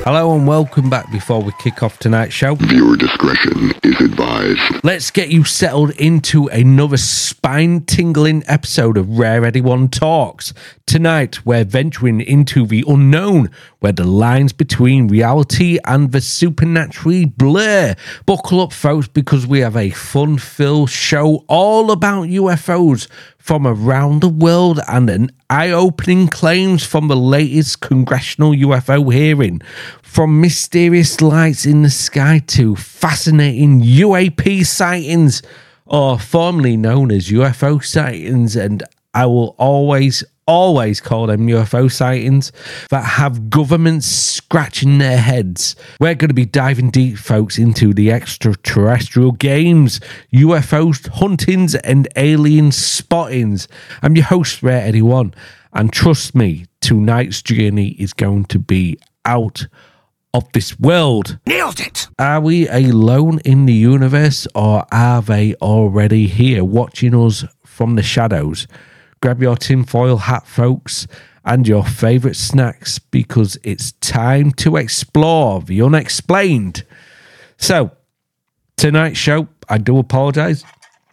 Hello and welcome back. Before we kick off tonight's show, viewer discretion is advised. Let's get you settled into another spine-tingling episode of Rare Eddie One Talks. Tonight, we're venturing into the unknown, where the lines between reality and the supernaturally blur. Buckle up, folks, because we have a fun-filled show all about UFOs from around the world and an eye-opening claims from the latest congressional UFO hearing. From mysterious lights in the sky to fascinating UAP sightings, or formerly known as UFO sightings, and I will always call them UFO sightings, that have governments scratching their heads. We're going to be diving deep, folks, into the extraterrestrial games, UFO huntings, and alien spottings. I'm your host, Rare Eddie One, and trust me, tonight's journey is going to be out of this world. Nailed it! Are we alone in the universe, or are they already here watching us from the shadows? Grab your tinfoil hat, folks, and your favourite snacks, because it's time to explore the unexplained. So, tonight's show, I do apologise.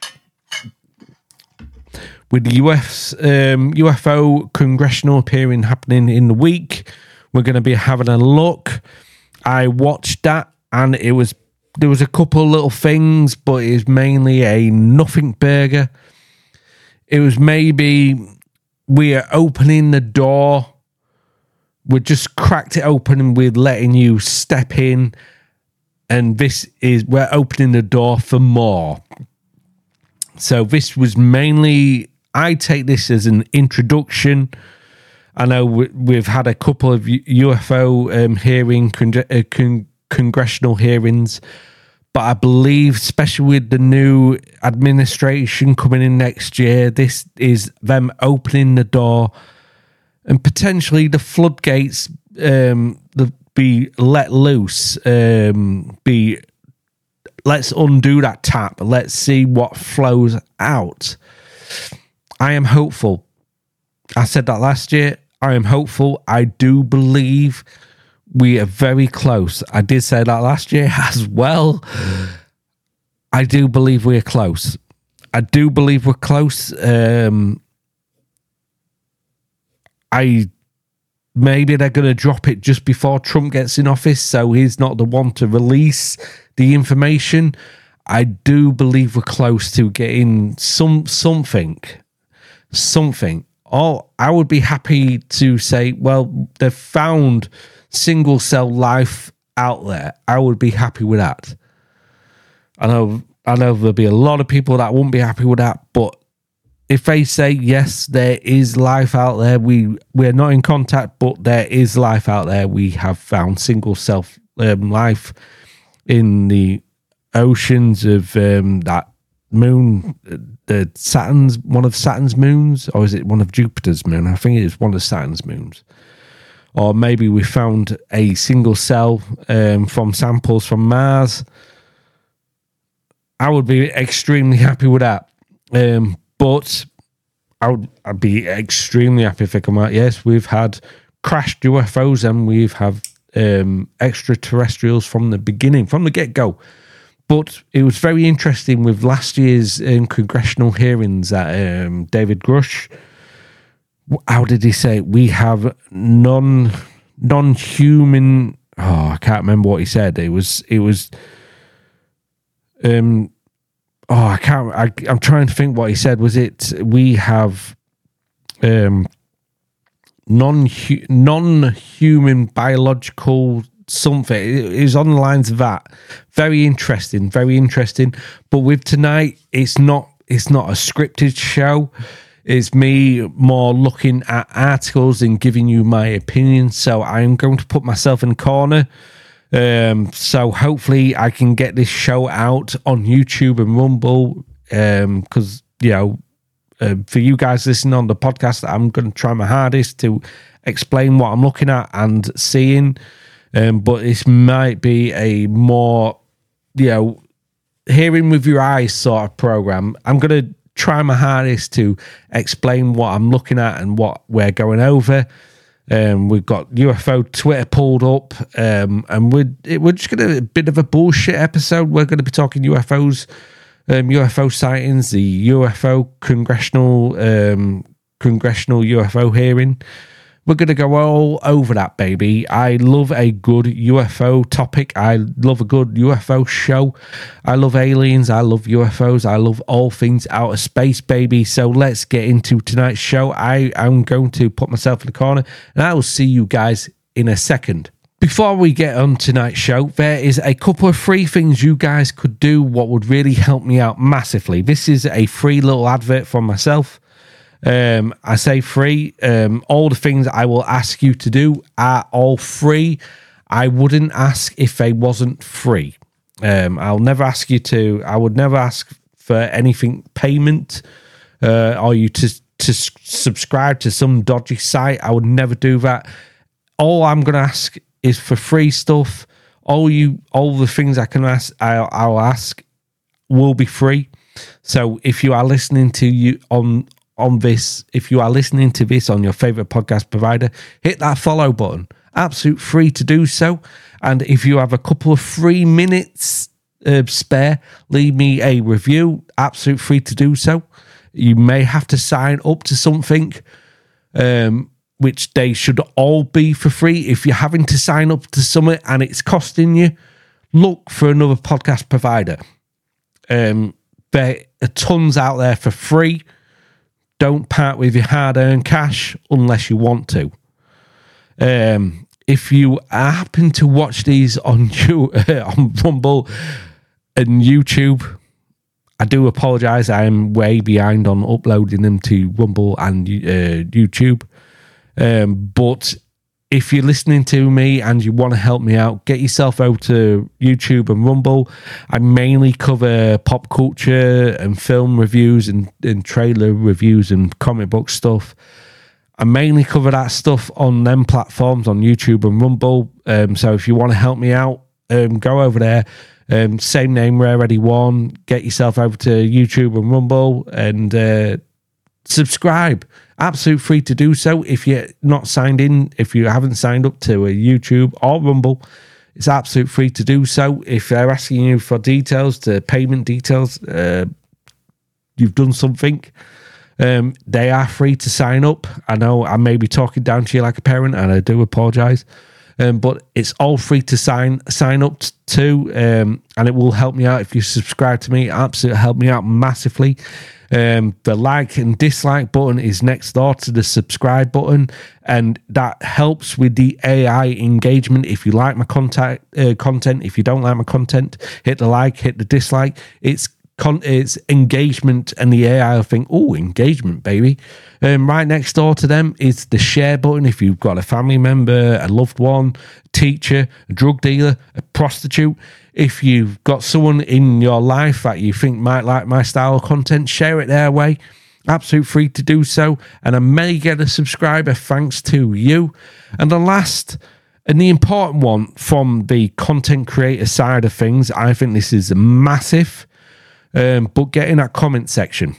With the UFO congressional hearing happening in the week, we're going to be having a look. I watched that, and there was a couple of little things, but it was mainly a nothing burger. It was maybe we are opening the door. We just cracked it open and we're letting you step in. And we're opening the door for more. So this was mainly, I take this as an introduction. I know we've had a couple of UFO congressional hearings. But I believe, especially with the new administration coming in next year, this is them opening the door and potentially the floodgates be let loose. Let's undo that tap. Let's see what flows out. I am hopeful. I said that last year. I am hopeful. I do believe we are very close. I did say that last year as well. I do believe we're close. Maybe they're going to drop it just before Trump gets in office, so he's not the one to release the information. I do believe we're close to getting something. I would be happy to say, well, they've found single cell life out there. I would be happy with that. I know there'll be a lot of people that won't be happy with that, but if they say yes, there is life out there, we're not in contact, but there is life out there. We have found single cell life in the oceans of that moon, one of Saturn's moons, or is it one of Jupiter's moon? I think it is one of Saturn's moons. Or maybe we found a single cell from samples from Mars. I would be extremely happy with that. But I'd be extremely happy if they come out. Yes, we've had crashed UFOs and we've had extraterrestrials from the beginning, from the get-go. But it was very interesting with last year's congressional hearings that David Grush, how did he say? We have non-human. Oh, I can't remember what he said. It was. I'm trying to think what he said. Was it we have non-human biological something? It was on the lines of that. Very interesting. But with tonight, it's not a scripted show. It's me more looking at articles and giving you my opinion. So I'm going to put myself in the corner. So hopefully I can get this show out on YouTube and Rumble. Because, for you guys listening on the podcast, I'm going to try my hardest to explain what I'm looking at and seeing. But this might be a more, hearing with your eyes sort of program. I'm going to try my hardest to explain what I'm looking at and what we're going over. We've got UFO Twitter pulled up, and we're just going to a bit of a bullshit episode. We're going to be talking UFOs, UFO sightings, the UFO congressional UFO hearing. We're going to go all over that, baby. I love a good UFO topic. I love a good UFO show. I love aliens. I love UFOs. I love all things outer space, baby. So let's get into tonight's show. I am going to put myself in the corner, and I will see you guys in a second. Before we get on tonight's show, there is a couple of free things you guys could do what would really help me out massively. This is a free little advert from myself. I say free. All the things I will ask you to do are all free. I wouldn't ask if they wasn't free. I would never ask for anything payment, or you to subscribe to some dodgy site. I would never do that. All I'm going to ask is for free stuff. All the things I can ask, I'll ask will be free. So if you are listening to if you are listening to this on your favorite podcast provider, hit that follow button. Absolute free to do so. And if you have a couple of 3 minutes spare, leave me a review. Absolute free to do so. You may have to sign up to something, which they should all be for free. If you're having to sign up to something and it's costing you, look for another podcast provider. There are tons out there for free. Don't part with your hard-earned cash unless you want to. If you happen to watch these on Rumble and YouTube, I do apologise. I am way behind on uploading them to Rumble and YouTube. But if you're listening to me and you want to help me out, get yourself over to YouTube and Rumble. I mainly cover pop culture and film reviews and trailer reviews and comic book stuff. I mainly cover that stuff on them platforms, on YouTube and Rumble. So if you want to help me out, go over there. Same name, Rare Eddie One. Get yourself over to YouTube and Rumble and subscribe. Absolute free to do so. If you're not signed in, if you haven't signed up to a YouTube or Rumble, it's absolute free to do so. If they're asking you for details, to payment details, you've done something, they are free to sign up. I know I may be talking down to you like a parent, and I do apologise, but it's all free to sign up to, and it will help me out if you subscribe to me. Absolutely help me out massively. The like and dislike button is next door to the subscribe button, and that helps with the AI engagement. If you like my content, if you don't like my content, hit the like, hit the dislike. It's engagement, and the AI will think, oh, engagement, baby. Right next door to them is the share button. If you've got a family member, a loved one, a teacher, a drug dealer, a prostitute, if you've got someone in your life that you think might like my style of content, share it their way. Absolute free to do so. And I may get a subscriber thanks to you. And the last and the important one from the content creator side of things, I think this is massive, but get in that comment section.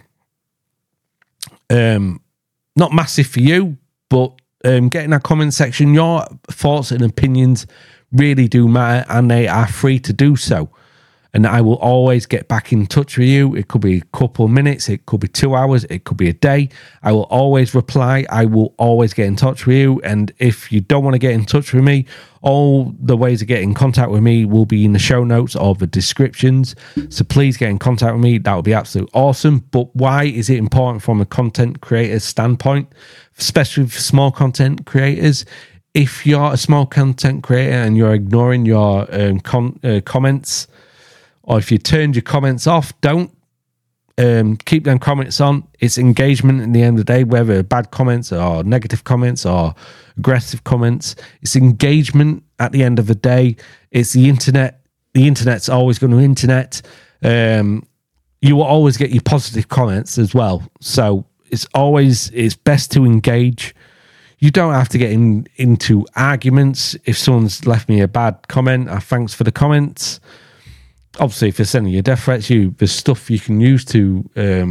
Not massive for you, but get in that comment section. Your thoughts and opinions really do matter, and they are free to do so. And I will always get back in touch with you. It could be a couple of minutes, it could be 2 hours, it could be a day. I will always reply. I will always get in touch with you. And if you don't want to get in touch with me, all the ways to get in contact with me will be in the show notes or the descriptions. So please get in contact with me. That would be absolutely awesome. But why is it important from a content creator standpoint, especially for small content creators? If you're a small content creator and you're ignoring your comments, or if you turned your comments off, don't keep them comments on. It's engagement at the end of the day, whether bad comments or negative comments or aggressive comments. It's engagement at the end of the day. It's the internet. The internet's always going to internet. You will always get your positive comments as well. So it's best to engage. You don't have to get into arguments. If someone's left me a bad comment, thanks for the comments. Obviously, if they're sending you death threats, there's stuff you can use to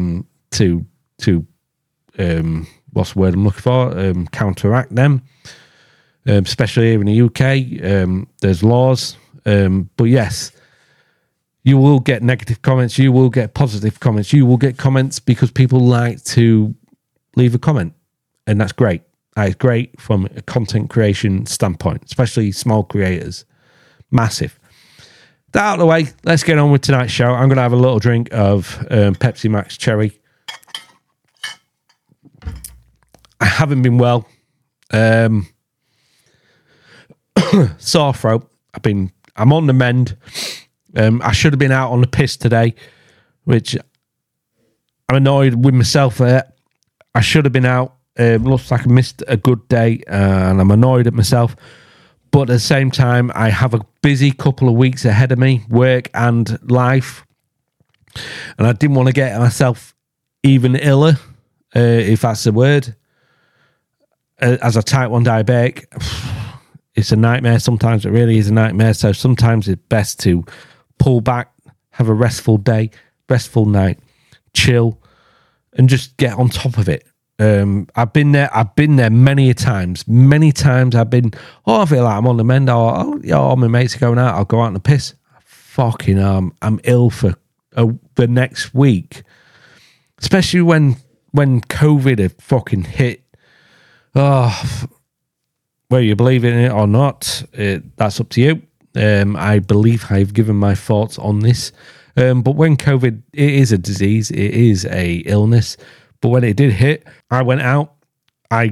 what's the word I'm looking for? Counteract them. especially here in the UK. There's laws. But yes, you will get negative comments. You will get positive comments. You will get comments because people like to leave a comment. And that's great. That is great from a content creation standpoint, especially small creators. Massive. That out of the way, let's get on with tonight's show. I'm going to have a little drink of Pepsi Max Cherry. I haven't been well. Sore throat. I'm on the mend. I should have been out on the piss today, which I'm annoyed with myself there. I should have been out. Looks like I missed a good day, and I'm annoyed at myself. But at the same time, I have a busy couple of weeks ahead of me, work and life. And I didn't want to get myself even iller, if that's the word. As a type 1 diabetic, it's a nightmare. Sometimes it really is a nightmare. So sometimes it's best to pull back, have a restful day, restful night, chill, and just get on top of it. I've been there many times. Many times I've been, I feel like I'm on the mend, or all my mates are going out, I'll go out on the piss. Fucking I'm ill for the next week. Especially when COVID had fucking hit. Whether you believe in it or not, that's up to you. I believe I've given my thoughts on this. But when COVID, it is a disease, it is a illness. But when it did hit, I went out. I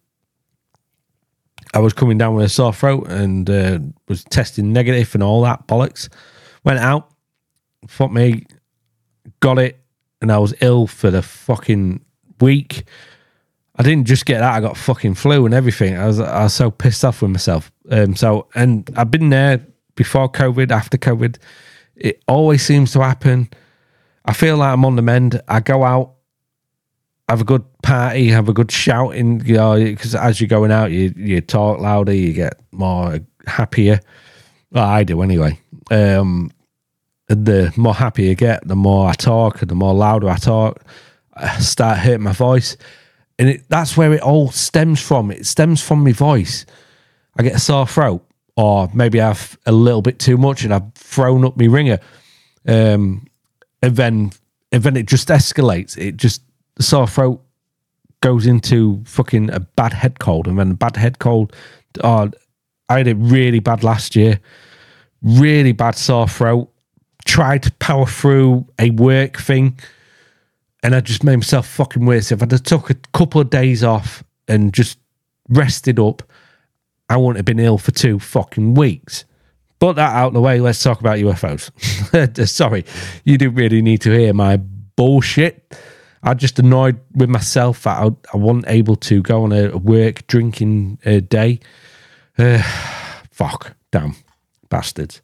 was coming down with a sore throat and was testing negative and all that bollocks. Went out, fuck me, got it, and I was ill for the fucking week. I didn't just get that; I got fucking flu and everything. I was so pissed off with myself. And I've been there before COVID, after COVID. It always seems to happen. I feel like I'm on the mend. I go out, have a good party, have a good shouting, because as you're going out, you talk louder, you get more happier. Well, I do anyway. And the more happy you get, the more I talk, and the more louder I talk, I start hurting my voice. And that's where it all stems from. It stems from my voice. I get a sore throat, or maybe I have a little bit too much and I've thrown up my ringer. And then it just escalates. The sore throat goes into fucking a bad head cold. And then a bad head cold, I had it really bad last year. Really bad sore throat. Tried to power through a work thing, and I just made myself fucking worse. If I'd have took a couple of days off and just rested up, I wouldn't have been ill for 2 fucking weeks. But that out of the way, let's talk about UFOs. Sorry, you didn't really need to hear my bullshit. I'm just annoyed with myself that I wasn't able to go on a work drinking day. Fuck, damn, bastards.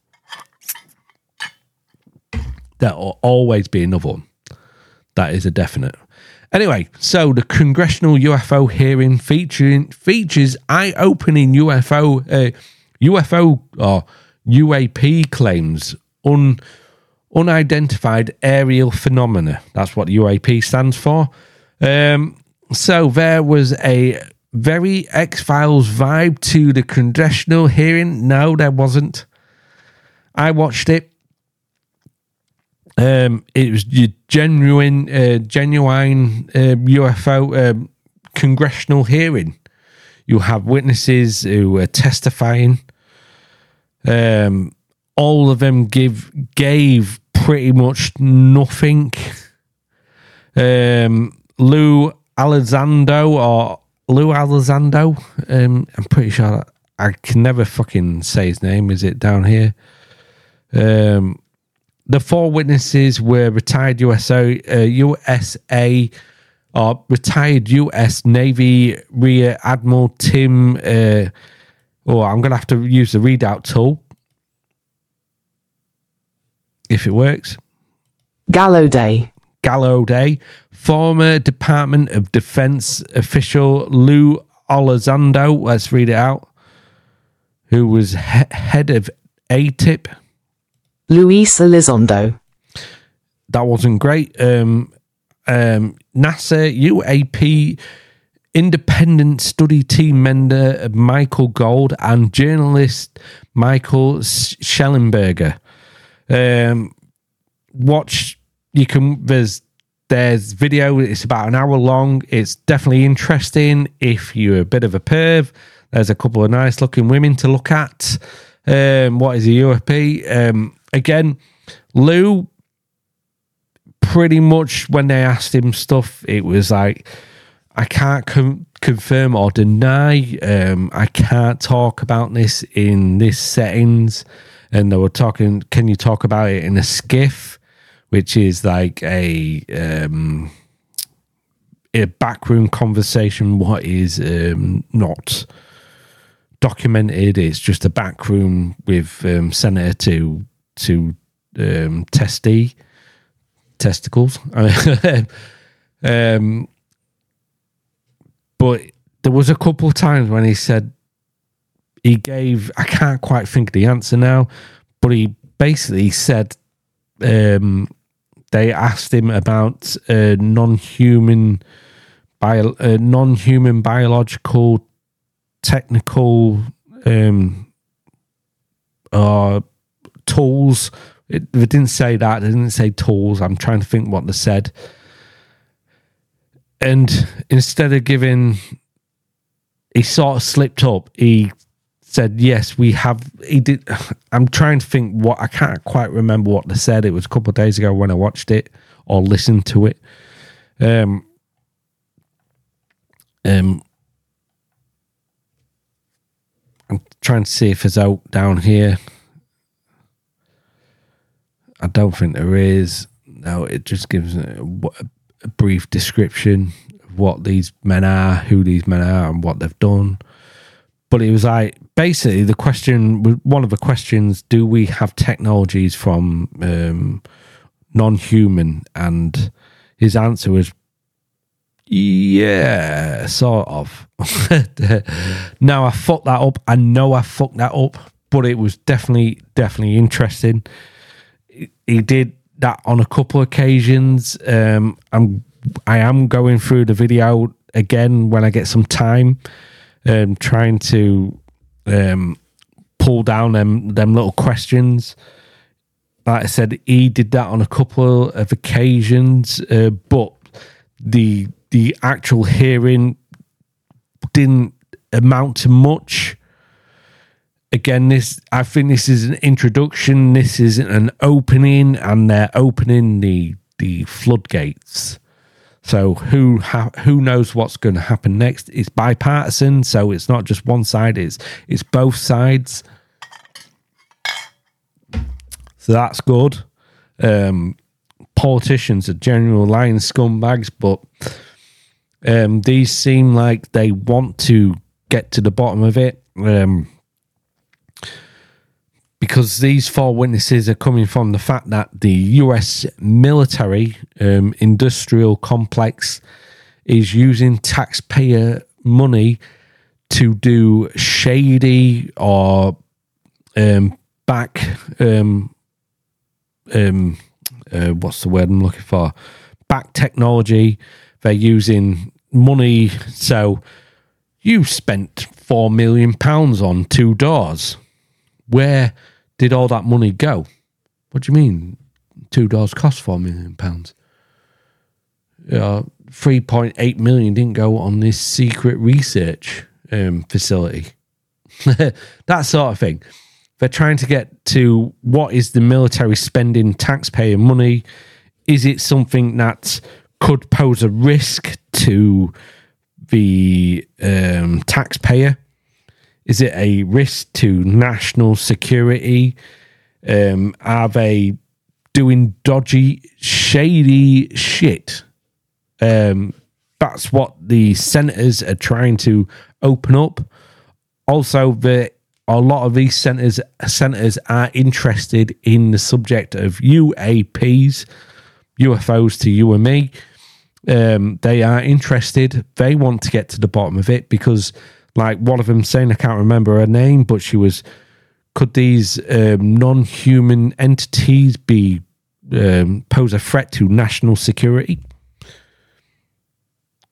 There'll always be another one. That is a definite. Anyway, so the Congressional UFO hearing features eye-opening UFO or UAP claims, unidentified aerial phenomena. That's what UAP stands for. So there was a very X-Files vibe to the Congressional hearing. No, there wasn't. I watched it. It was your genuine UFO congressional hearing. You have witnesses who are testifying. All of them gave pretty much nothing. Lou Elizondo, I'm pretty sure I can never fucking say his name. Is it down here? The 4 witnesses were retired retired U.S. Navy Rear Admiral Tim. I'm going to have to use the readout tool if it works. Gallaudet, former Department of Defense official Lou Elizondo. Let's read it out. Who was head of ATIP. Luis Elizondo. That wasn't great. NASA UAP independent study team member Michael Gold and journalist Michael Schellenberger. Watch, you can, there's video, it's about an hour long. It's definitely interesting if you're a bit of a perv. There's a couple of nice looking women to look at. What is a UFP? Again, Lou, pretty much when they asked him stuff, it was like, I can't confirm or deny. I can't talk about this in this settings. And they were talking, can you talk about it in a skiff, which is like a backroom conversation. What is not documented? It's just a backroom with Senator to testicles. But there was a couple of times when he said, he gave, I can't quite think of the answer now, but he basically said, they asked him about non-human biological technical tools. They didn't say that. They didn't say tools. I'm trying to think what they said. And instead of giving, he sort of slipped up. He said, yes, we have. He did. I'm trying to think what, I can't quite remember what they said. It was a couple of days ago when I watched it or listened to it. I'm trying to see if it's out down here. I don't think there is. No, it just gives a brief description of what these men are, who these men are, and what they've done. But it was like, basically, the question, one of the questions, do we have technologies from non-human? And his answer was, yeah, sort of. Now, I fucked that up. I know I fucked that up, but it was definitely interesting. He did that on a couple of occasions. I am going through the video again when I get some time, trying to pull down them little questions. Like I said, he did that on a couple of occasions, but the actual hearing didn't amount to much. Again, I think this is an introduction. This isn't an opening, and they're opening the floodgates. So who knows what's going to happen next? It's bipartisan, so it's not just one side. It's both sides. So that's good. Politicians are general lying scumbags, but these seem like they want to get to the bottom of it. Because these four witnesses are coming from the fact that the US military industrial complex is using taxpayer money to do shady or back what's the word I'm looking for? Back technology. They're using money. So you spent £4 million on 2 doors. Where did all that money go? What do you mean 2 doors cost £4 million? 3.8 million didn't go on this secret research facility. That sort of thing. They're trying to get to what is the military spending taxpayer money? Is it something that could pose a risk to the taxpayer? Is it a risk to national security? Are they doing dodgy, shady shit? That's what the senators are trying to open up. Also, a lot of these senators are interested in the subject of UAPs, UFOs to you and me. They are interested. They want to get to the bottom of it because, like one of them saying, I can't remember her name, but she was, could these non-human entities pose a threat to national security?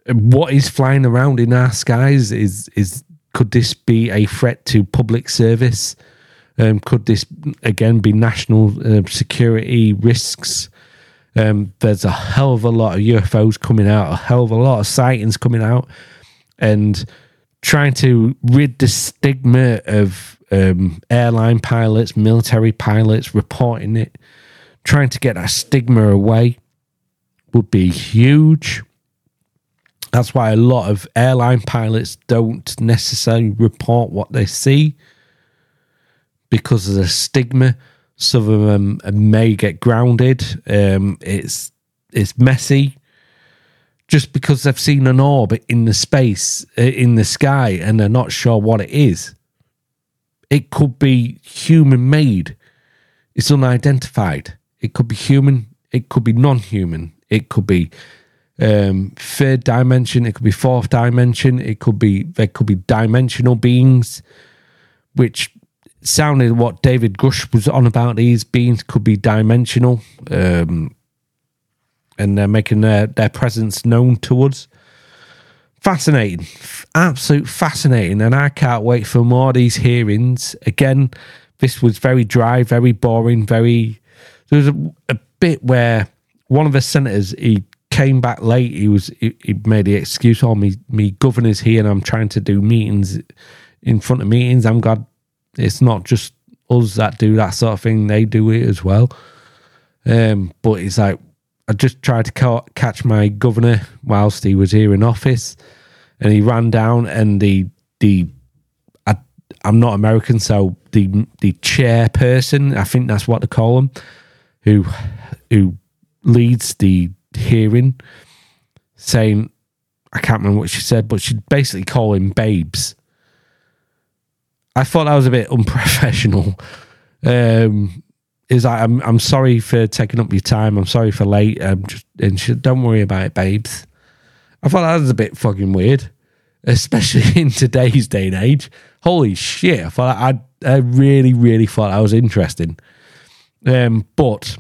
what is flying around in our skies? Is could this be a threat to public service? Could this again be national security risks? There's a hell of a lot of UFOs coming out, a hell of a lot of sightings coming out, and trying to rid the stigma of airline pilots, military pilots reporting it, trying to get that stigma away would be huge. That's why a lot of airline pilots don't necessarily report what they see because of the stigma. Some of them may get grounded. It's messy. Just because they've seen an orb in the space, in the sky, and they're not sure what it is. It could be human-made. It's unidentified. It could be human. It could be non-human. It could be third dimension. It could be fourth dimension. There could be dimensional beings, which sounded what David Grush was on about. These beings could be dimensional, and they're making their presence known to us. Fascinating, absolute fascinating, and I can't wait for more of these hearings. Again, this was very dry, very boring, there was a bit where one of the senators, he came back late. He made the excuse, me governor's here and I'm trying to do meetings in front of meetings. I'm glad it's not just us that do that sort of thing. They do it as well. But it's like, I just tried to catch my governor whilst he was here in office, and he ran down, and I'm not American, so the chairperson, I think that's what they call him, who leads the hearing, saying, I can't remember what she said, but she'd basically call him babes. I thought that was a bit unprofessional. Is like, I'm sorry for taking up your time. I'm sorry for late. Don't worry about it, babes. I thought that was a bit fucking weird, especially in today's day and age. Holy shit! I really, really thought that was interesting. But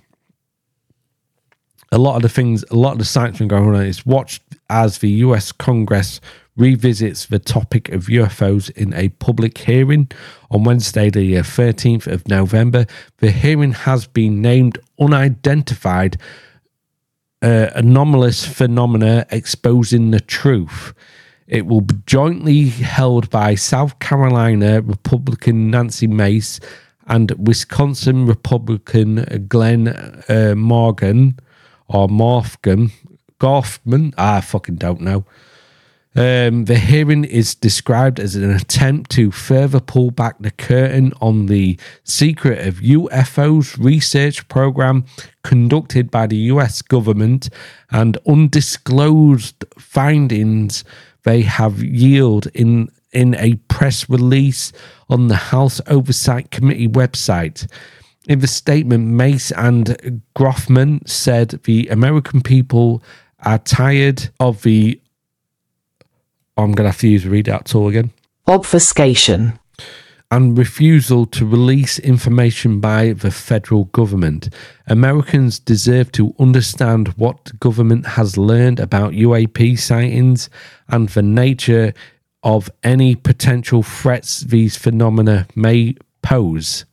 a lot of the sites been going on is watched as the U.S. Congress revisits the topic of UFOs in a public hearing on Wednesday, the 13th of November. The hearing has been named Unidentified Anomalous Phenomena Exposing the Truth. It will be jointly held by South Carolina Republican Nancy Mace and Wisconsin Republican Glenn Morgan or Gorfman. I fucking don't know. The hearing is described as an attempt to further pull back the curtain on the secret of UFOs research program conducted by the US government and undisclosed findings they have yielded in a press release on the House Oversight Committee website. In the statement, Mace and Groffman said the American people are tired of the I'm going to have to read that tool again. Obfuscation. And refusal to release information by the federal government. Americans deserve to understand what the government has learned about UAP sightings and the nature of any potential threats these phenomena may pose.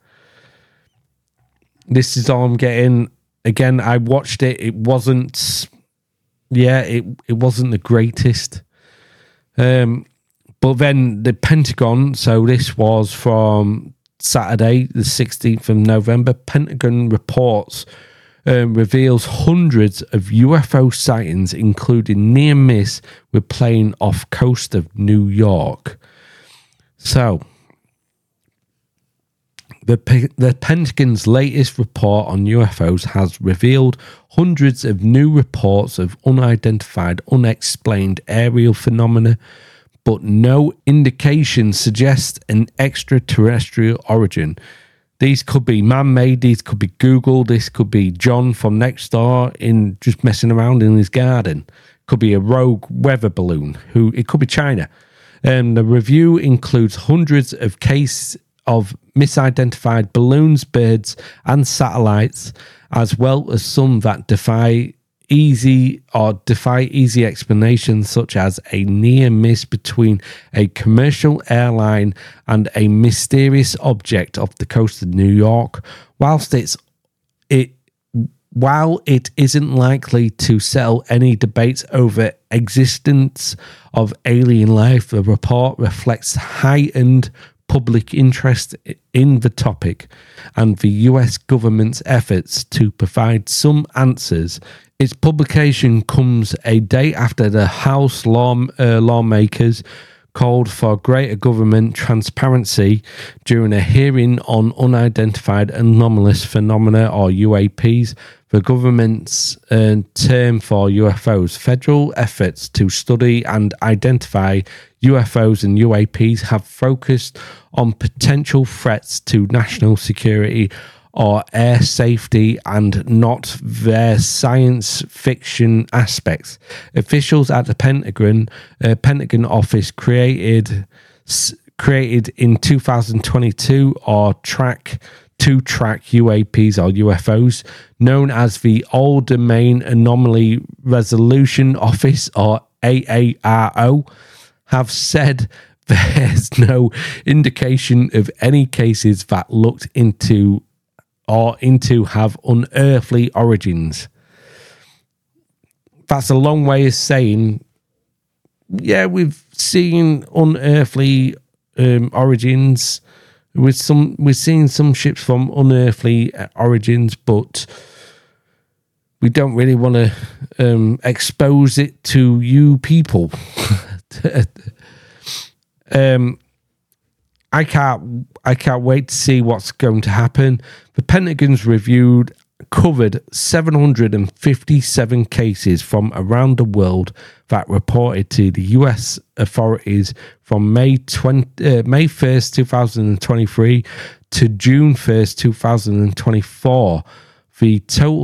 This is all I'm getting. Again, I watched it. It wasn't the greatest. But then the Pentagon, so this was from Saturday, the 16th of November, Pentagon reports reveals hundreds of UFO sightings, including near miss with plane off coast of New York. So, the Pentagon's latest report on UFOs has revealed hundreds of new reports of unidentified, unexplained aerial phenomena, but no indication suggests an extraterrestrial origin. These could be man-made, these could be Google, this could be John from next door in just messing around in his garden. Could be a rogue weather balloon, it could be China. The review includes hundreds of cases of misidentified balloons, birds, and satellites, as well as some that defy defy easy explanations, such as a near miss between a commercial airline and a mysterious object off the coast of New York. While it isn't likely to settle any debates over existence of alien life, the report reflects heightened public interest in the topic and the US government's efforts to provide some answers. Its publication comes a day after the House lawmakers called for greater government transparency during a hearing on unidentified anomalous phenomena, or UAPs, the government's term for UFOs. Federal efforts to study and identify UFOs and UAPs have focused on potential threats to national security or air safety and not their science fiction aspects. Officials at the Pentagon office created in 2022 to track UAPs or UFOs, known as the All Domain Anomaly Resolution Office, or AARO, have said there's no indication of any cases that looked into have unearthly origins. That's a long way of saying, yeah, we've seen unearthly origins. We're seeing some ships from unearthly origins, but we don't really want to expose it to you people. I can't wait to see what's going to happen. The Pentagon's covered 757 cases from around the world that reported to the US authorities from May 1st, 2023 to June 1st, 2024. The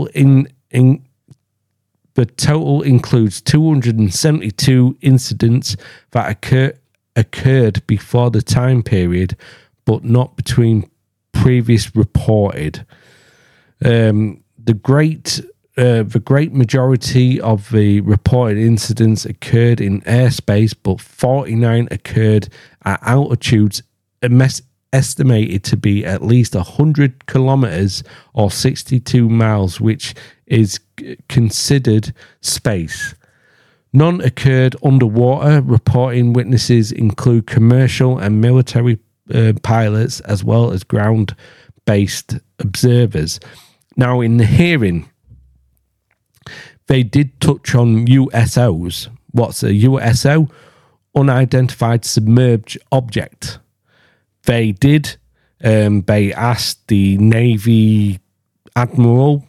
total includes 272 incidents that occurred before the time period, but not between previous reported. The great majority of the reported incidents occurred in airspace, but 49 occurred at altitudes estimated to be at least 100 kilometers or 62 miles, which is considered space. None occurred underwater. Reporting witnesses include commercial and military pilots, as well as ground-based observers. Now, in the hearing, they did touch on USOs. What's a USO? Unidentified submerged object. They did. They asked the Navy Admiral,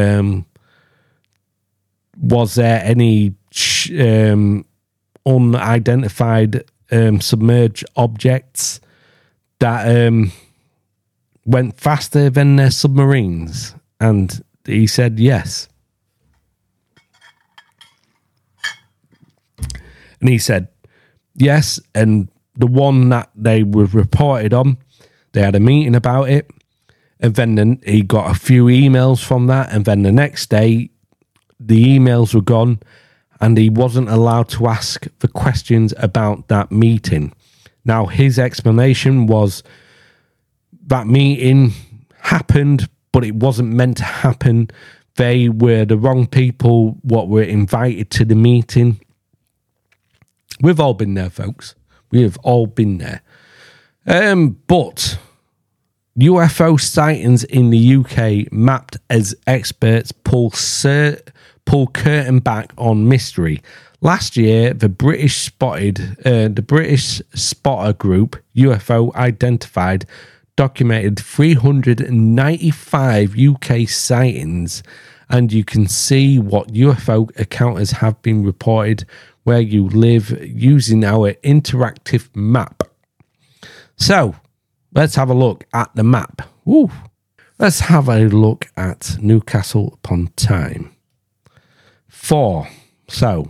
was there any unidentified submerged objects that went faster than their submarines? And he said yes. And he said yes, and the one that they were reported on, they had a meeting about it, and then he got a few emails from that, and then the next day the emails were gone, and he wasn't allowed to ask the questions about that meeting. Now, his explanation was that meeting happened, but it wasn't meant to happen. They were the wrong people what were invited to the meeting. We've all been there, folks. We have all been there. But UFO sightings in the UK mapped as experts pull curtain back on mystery. Last year, the British Spotter Group, UFO Identified, documented 395 UK sightings, and you can see what UFO encounters have been reported where you live using our interactive map. So, let's have a look at the map. Woo. Let's have a look at Newcastle upon Tyne. 4. So,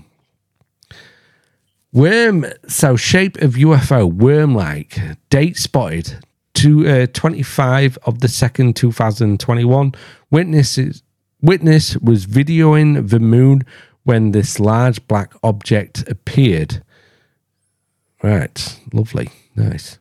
shape of UFO, worm-like, date Witness was videoing the moon when this large black object appeared. Right, lovely, nice.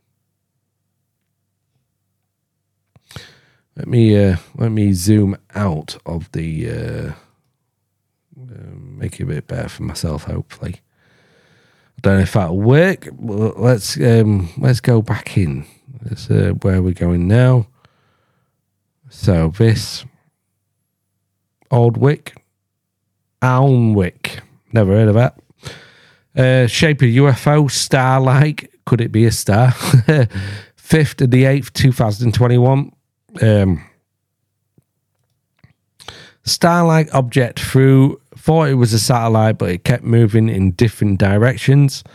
Let me zoom out of the make it a bit better for myself. Hopefully, I don't know if that'll work. Well, let's go back in. That's where we're going now. So this Aldwick, Alnwick, never heard of that. Shape of UFO, star-like. Could it be a star? 5th of the 8th, 2021. Star-like object thought it was a satellite, but it kept moving in different directions.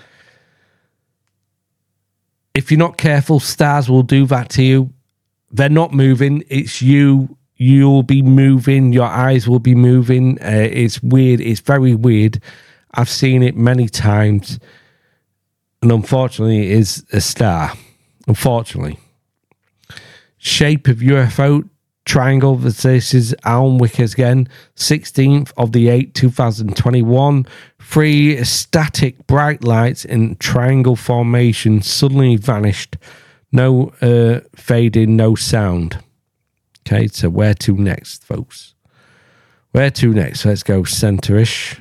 If you're not careful, stars will do that to you. They're not moving. It's you. You'll be moving. Your eyes will be moving. It's weird. It's very weird. I've seen it many times. And unfortunately, it is a star. Unfortunately. Shape of UFO, triangle. This is Alnwick again. 16th of the 8th, 2021. 3 static bright lights in triangle formation suddenly vanished. No fading, no sound. Okay, so where to next, folks? Where to next? Let's go centre-ish.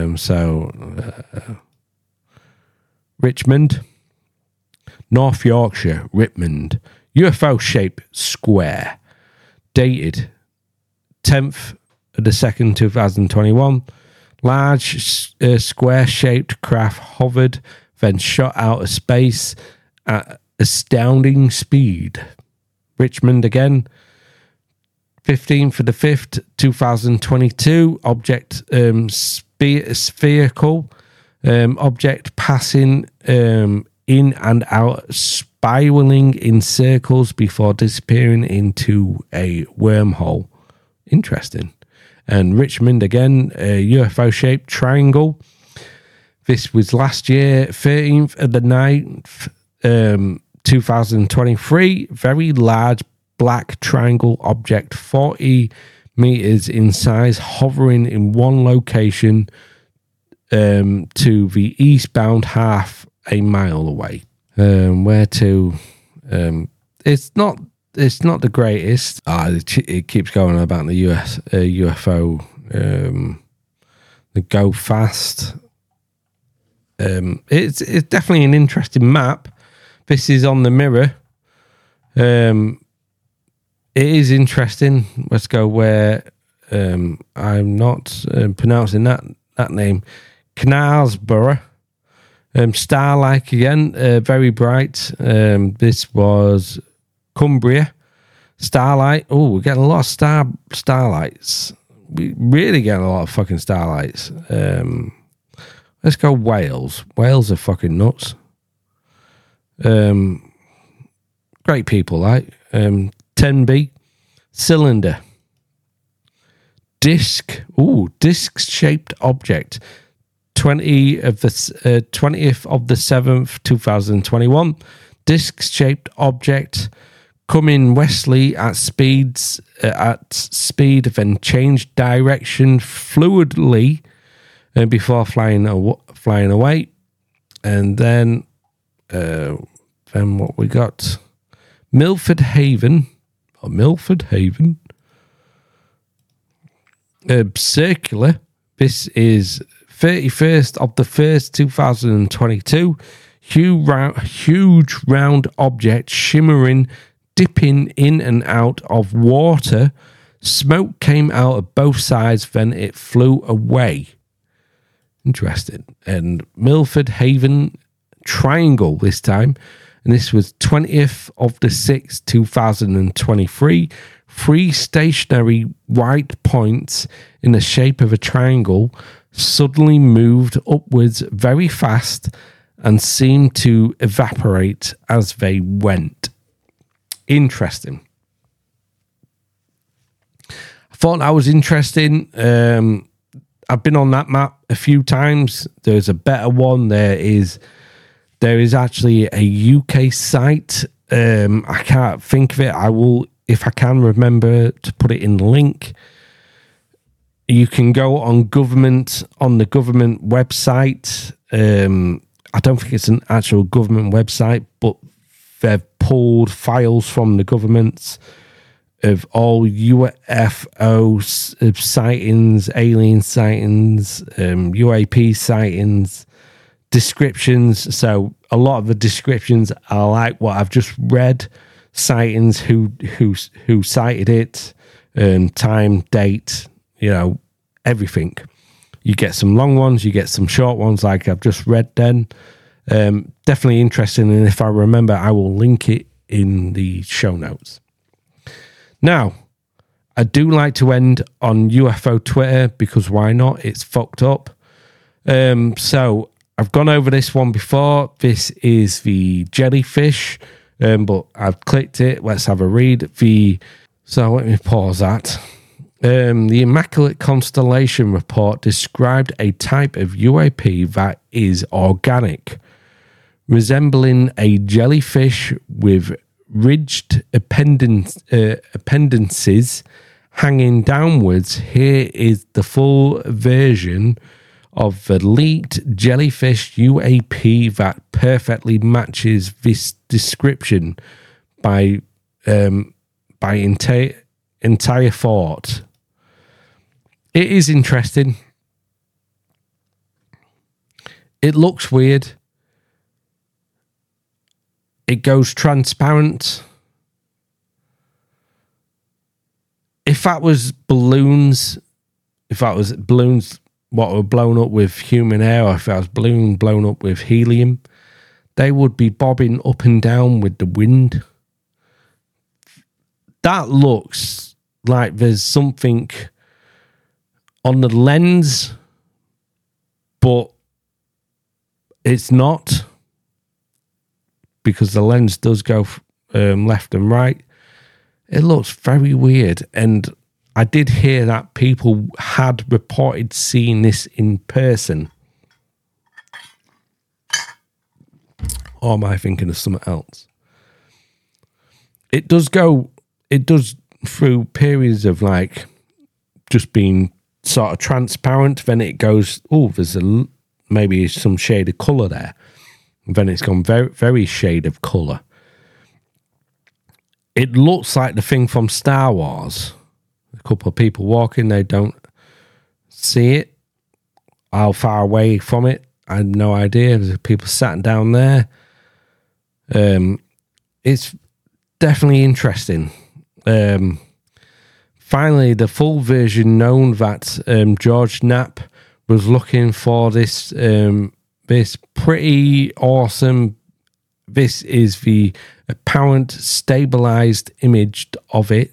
Richmond. North Yorkshire, Richmond. UFO shape square. Dated 10th of the 2nd, 2021. Large square-shaped craft hovered, then shot out of space at astounding speed. Richmond again. 15th of the 5th, 2022. Object spherical. Object passing in and out, spiraling in circles before disappearing into a wormhole. Interesting. And Richmond again, a UFO-shaped triangle. This was last year, 13th of the 9th, 2023. Very large black triangle object, 40 meters in size, hovering in one location to the eastbound half a mile away. Where to? It's not the greatest. It keeps going about the US UFO. The Go Fast. It's definitely an interesting map. This is on the Mirror. It is interesting. Let's go where I'm not pronouncing that name. Knaresborough. Star-like again, very bright. This was Cumbria. Starlight. Oh, we're getting a lot of starlights. We really getting a lot of fucking starlights. Let's go Wales. Wales are fucking nuts. Great people, like 10B. Cylinder. Disc. Ooh, disc-shaped object. 20th of the 7th, 2021. Disc-shaped object coming westerly at speed, then changed direction fluidly before flying away. And then what we got? Milford Haven. Circular. This is 31st of the 1st, 2022. Huge round object shimmering, dipping in and out of water. Smoke came out of both sides, then it flew away. Interesting. And Milford Haven triangle this time. And this was 20th of the 6th, 2023. 3 stationary white points in the shape of a triangle suddenly moved upwards very fast and seemed to evaporate as they went. Interesting. I thought that was interesting. I've been on that map a few times. There's a better one. There is actually a UK site. I can't think of it. I will, if I can remember, to put it in the link. You can go on the government website. I don't think it's an actual government website, but they've pulled files from the governments of all UFO sightings, alien sightings, UAP sightings, descriptions. So a lot of the descriptions are like what I've just read. Sightings, who cited it, time, date, everything. You get some long ones, you get some short ones like I've just read then. Definitely interesting, and if I remember, I will link it in the show notes. Now, I do like to end on UFO Twitter because why not? It's fucked up. So I've gone over this one before. This is the jellyfish, but I've clicked it. Let's have a read. So let me pause that. The Immaculate Constellation report described a type of UAP that is organic, resembling a jellyfish with ridged appendices hanging downwards. Here is the full version of the leaked jellyfish UAP that perfectly matches this description by entire thought. It is interesting. It looks weird. It goes transparent. If that was balloons what were blown up with human air, or if that was balloon blown up with helium, they would be bobbing up and down with the wind. That looks like there's something on the lens, but it's not, because the lens does go left and right. It looks very weird, and I did hear that people had reported seeing this in person. Or am I thinking of something else? It does through periods of like just being sort of transparent, then it goes, there's maybe some shade of colour there. And then it's gone very, very shade of colour. It looks like the thing from Star Wars. A couple of people walking, they don't see it. How far away from it, I have no idea. There's people sat down there. It's definitely interesting. Finally, the full version known that George Knapp was looking for this pretty awesome. This is the apparent stabilized image of it.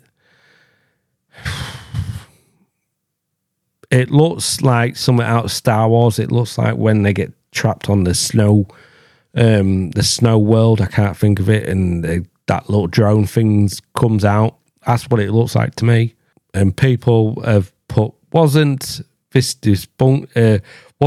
It looks like something out of Star Wars. It looks like when they get trapped on the snow world. I can't think of it, and that little drone thing comes out. That's what it looks like to me. And people have put, wasn't this debunked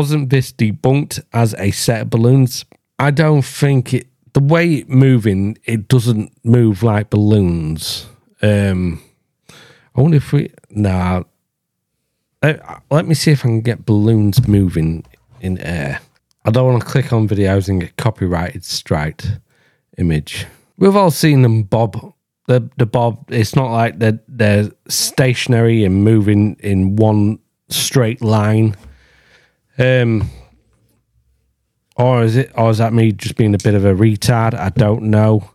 as a set of balloons? I don't think it. The way it's moving, it doesn't move like balloons. I wonder if let me see if I can get balloons moving in air. I don't want to click on videos and get copyrighted striked image. We've all seen them bob. The bob, it's not like they're stationary and moving in one straight line. Or is that me just being a bit of a retard? I don't know.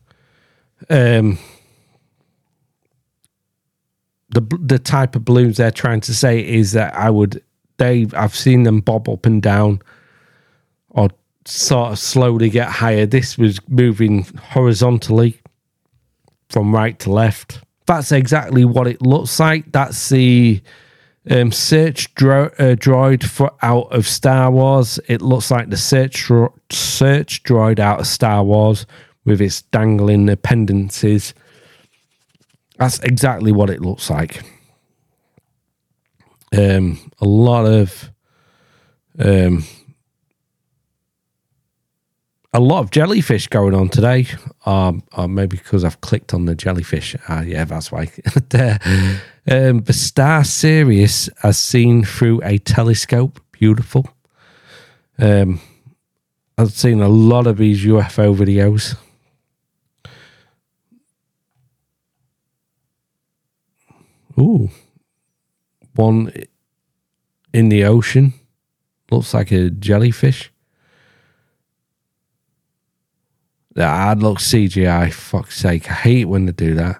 The type of balloons they're trying to say is that I've seen them bob up and down or sort of slowly get higher. This was moving horizontally from right to left. That's exactly what it looks like. That's the search droid out of Star Wars. It looks like the search droid out of Star Wars with its dangling appendices. That's exactly what it looks like. A lot of a lot of jellyfish going on today. Or maybe because I've clicked on the jellyfish. Yeah, that's why. The star Sirius as seen through a telescope. Beautiful. I've seen a lot of these UFO videos. Ooh. One in the ocean. Looks like a jellyfish. That looks CGI. Fuck's sake. I hate when they do that.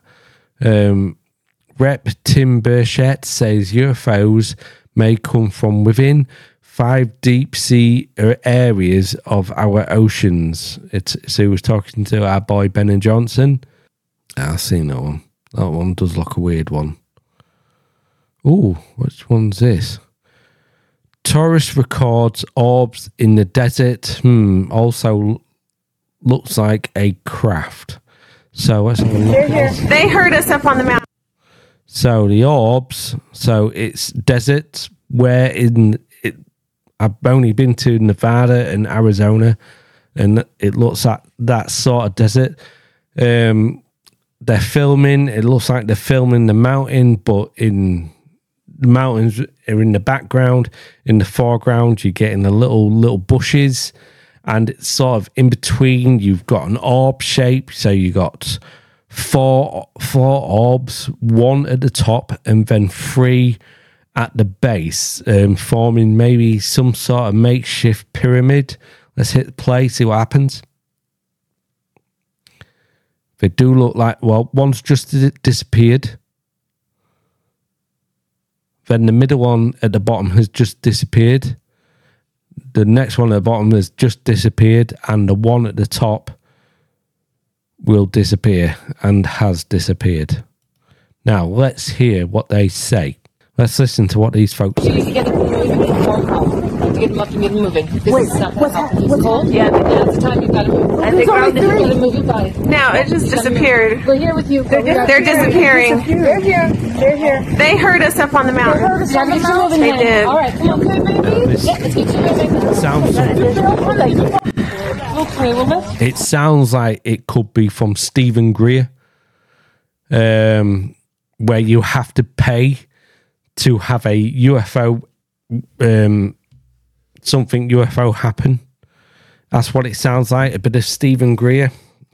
Rep Tim Burchett says UFOs may come from within 5 deep sea areas of our oceans. So he was talking to our boy Ben Johnson. I've seen that one. That one does look a weird one. Ooh, which one's this? Tourist records orbs in the desert. Also looks like a craft. So let's have a look. They heard us up on the mountain. So the orbs. So it's desert. Where in it? I've only been to Nevada and Arizona, and it looks like that sort of desert. They're filming. It looks like they're filming the mountain, but in the mountains are in the background. In the foreground, you're getting the little bushes, and it's sort of in between. You've got an orb shape, so you got four orbs, one at the top, and then 3 at the base, forming maybe some sort of makeshift pyramid. Let's hit play, see what happens. They do look like, well, one's just disappeared. Then the middle one at the bottom has just disappeared. The next one at the bottom has just disappeared. And the one at the top will disappear and has disappeared. Now, let's hear what they say. Let's listen to what these folks say. To get them up and get them moving. This is not what's cold? Yeah, it's time you've got to move. I think you've got to move your body. No, it just disappeared. We're here with you. They're disappearing. They're here. They heard us up on the mountain. Yeah, get you moving. They did. All right, come on. Let's get you moving. Sounds Okay, well, let's... It sounds like it could be from Stephen Greer, where you have to pay to have a UFO, something UFO happen. That's what it sounds like. A bit of Stephen Greer.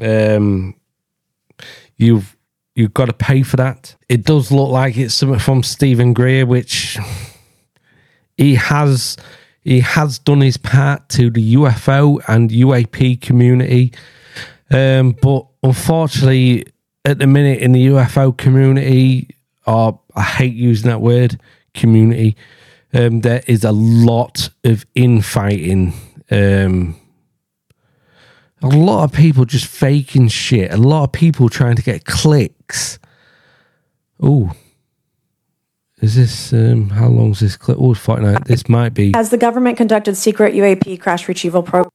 You've got to pay for that. It does look like it's something from Stephen Greer, which he has done his part to the UFO and UAP community. But unfortunately, at the minute in the UFO community, I hate using that word, community, there is a lot of infighting. A lot of people just faking shit. A lot of people trying to get clicks. Oh, is this, how long is this clip? Oh, 49. This might be. Has the government conducted secret UAP crash retrieval programs?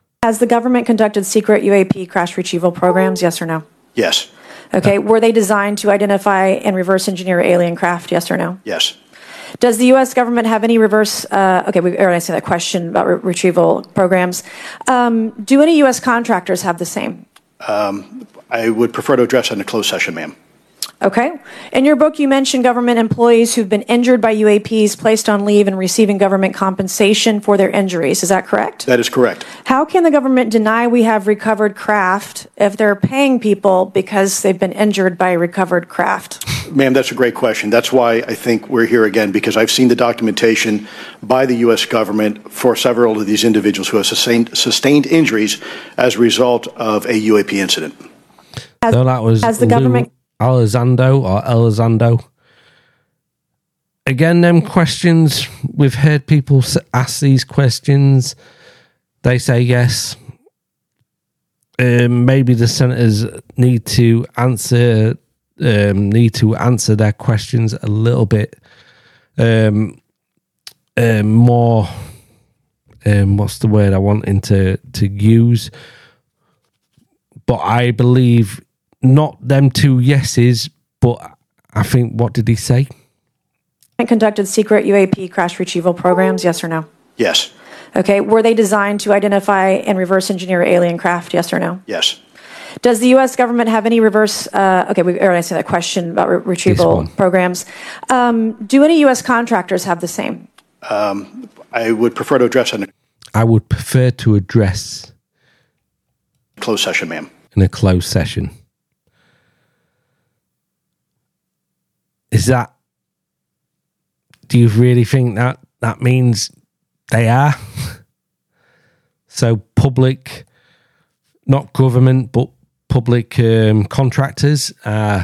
Yes or no? Yes. Okay. Were they designed to identify and reverse engineer alien craft? Yes or no? Yes. Does the U.S. government have any reverse? Okay, we already answered that question about retrieval programs. Do any U.S. contractors have the same? I would prefer to address that in a closed session, ma'am. Okay. In your book, you mentioned government employees who've been injured by UAPs, placed on leave, and receiving government compensation for their injuries. Is that correct? That is correct. How can the government deny we have recovered craft if they're paying people because they've been injured by recovered craft? Ma'am, that's a great question. That's why I think we're here again, because I've seen the documentation by the U.S. government for several of these individuals who have sustained injuries as a result of a UAP incident. So that was has the government Elizondo. Again, them questions, we've heard people ask these questions. They say yes. Maybe the senators need to answer their questions a little bit more. What's the word I want to use? But I believe not them two yeses, but I think, what did he say? Conducted secret UAP crash retrieval programs, yes or no? Yes. Okay. Were they designed to identify and reverse engineer alien craft? Yes or no? Yes. Does the U.S. government have any reverse? Okay, we already answered that question about retrieval programs. Do any U.S. contractors have the same? I would prefer to address in I would prefer to address a closed session, ma'am. In a closed session. Is that? Do you really think that means they are? So public, not government, but public contractors are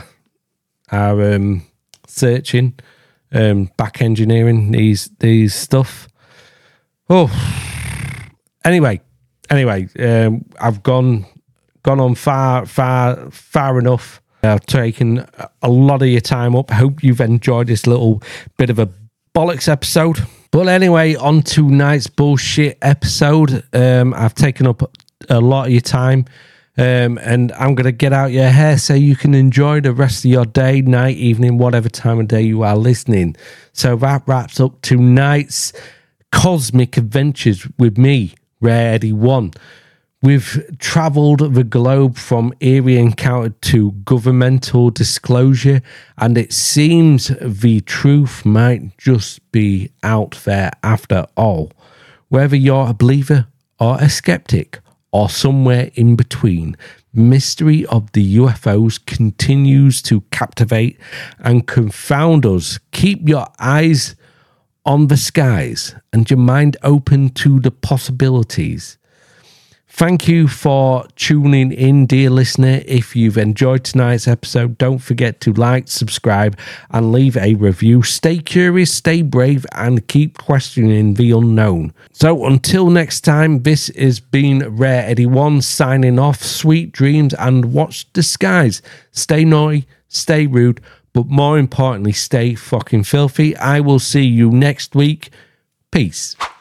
searching, back engineering these stuff. Oh, anyway, I've gone on far enough. I've taken a lot of your time up. I hope you've enjoyed this little bit of a bollocks episode. But anyway, on to tonight's bullshit episode. I've taken up a lot of your time. And I'm going to get out your hair so you can enjoy the rest of your day, night, evening, whatever time of day you are listening. So that wraps up tonight's cosmic adventures with me, Rare Eddie 1. We've travelled the globe from eerie encounter to governmental disclosure, and it seems the truth might just be out there after all. Whether you're a believer or a skeptic, or somewhere in between, mystery of the UFOs continues to captivate and confound us. Keep your eyes on the skies and your mind open to the possibilities. Thank you for tuning in, dear listener. If you've enjoyed tonight's episode, don't forget to like, subscribe, and leave a review. Stay curious, stay brave, and keep questioning the unknown. So until next time, this has been Rare Eddie 1 signing off. Sweet dreams and watch the skies. Stay naughty, stay rude, but more importantly, stay fucking filthy. I will see you next week. Peace.